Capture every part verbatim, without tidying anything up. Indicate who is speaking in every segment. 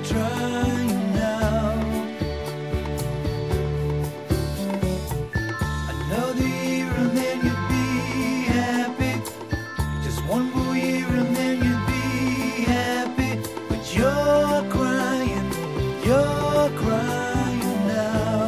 Speaker 1: trying now. Another year and then you'd be happy. Just one more year and then you'd be happy. But you're crying, you're crying now.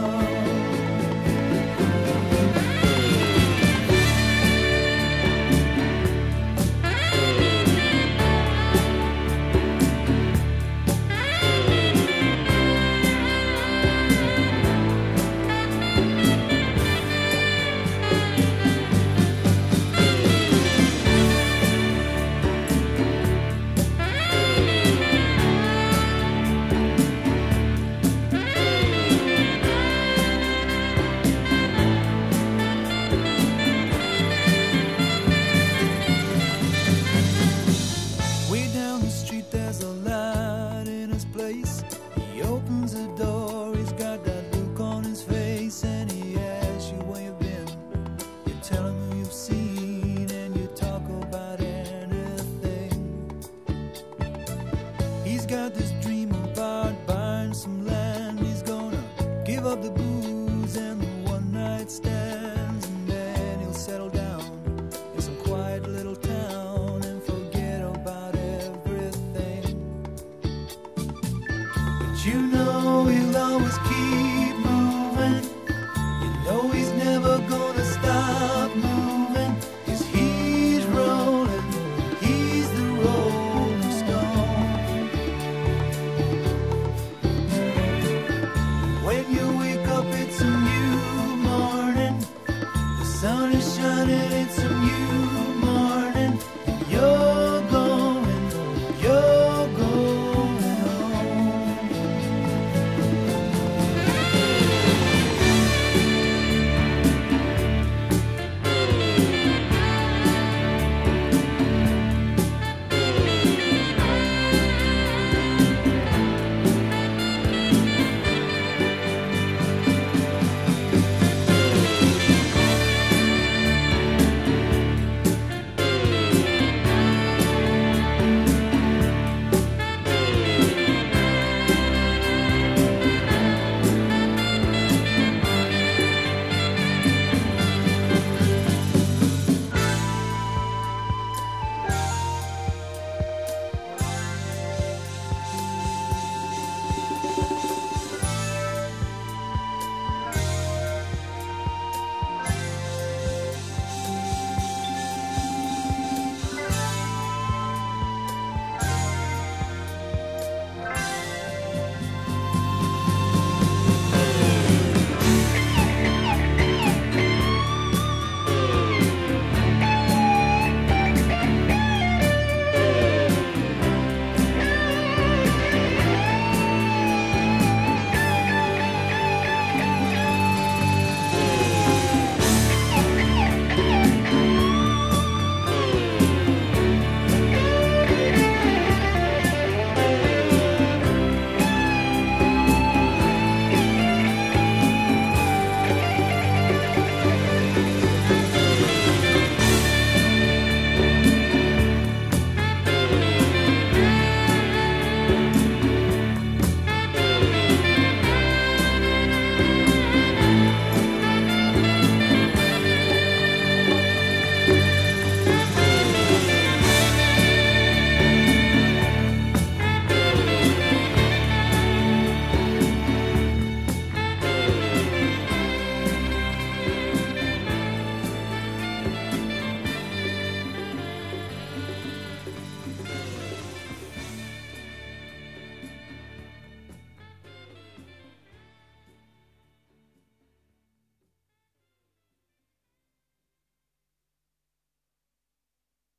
Speaker 1: Way down the street there's a light in his place. He opens the door, he's got that look on his face, and he asks you where you've been. You tell him who you've seen, and you talk about anything. He's got this dream about buying some land. He's gonna give up the booze and the one night stands, and then he'll settle down in some quiet little town and forget about everything. But you know he'll always keep